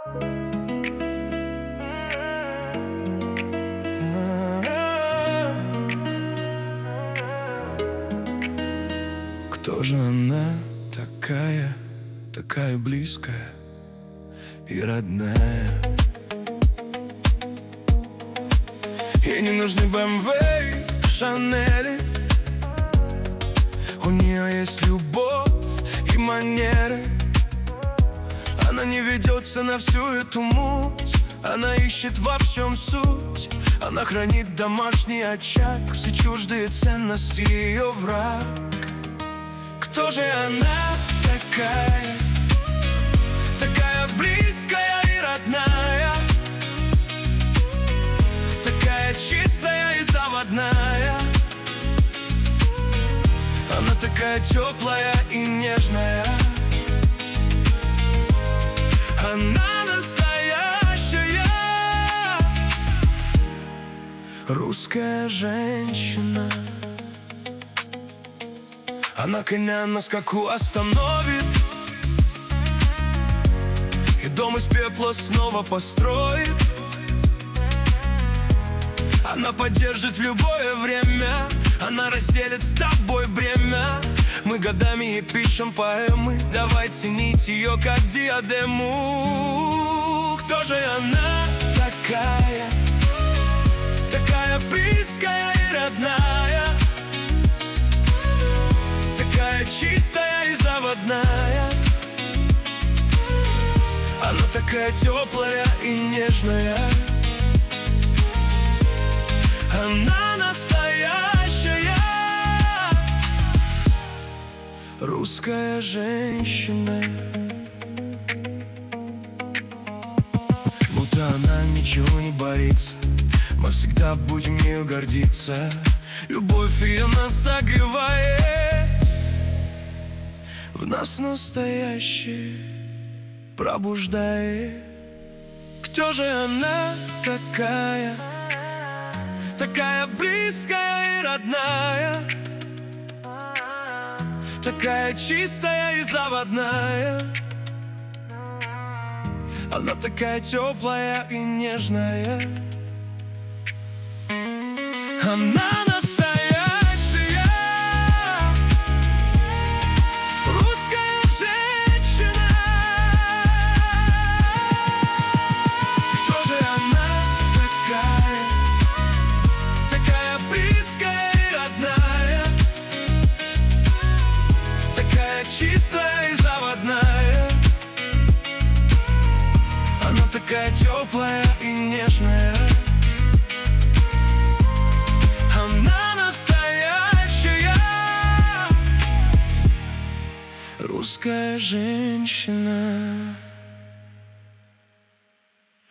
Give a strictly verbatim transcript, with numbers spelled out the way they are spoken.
Кто же она такая, такая близкая и родная? Ей не нужны бэ эм вэ, Шанели. У нее есть любовь и манеры. Она не ведется на всю эту муть. Она ищет во всем суть. Она хранит домашний очаг. Все чуждые ценности ее враг. Кто же она такая, такая близкая и родная, такая чистая и заводная? Она такая теплая и нежная. Она настоящая русская женщина. Она коня на скаку остановит и дом из пепла снова построит. Она поддержит в любое время. Она разделит с тобой бремя. Мы годами ей пишем поэмы. Давай ценить ее как диадему. Кто же она такая, такая близкая и родная, такая чистая и заводная? Она такая теплая и нежная. Она настоящая русская женщина. Будто она ничего не боится. Мы всегда будем ею гордиться. Любовь ее нас согревает. В нас настоящее пробуждает. Кто же она такая, такая близкая и родная, такая чистая и заводная? Она такая теплая и нежная. Она настоящая русская женщина. Кто же она такая, такая близкая и родная, такая чистая и заводная? Она такая теплая и нежная. Она настоящая русская женщина.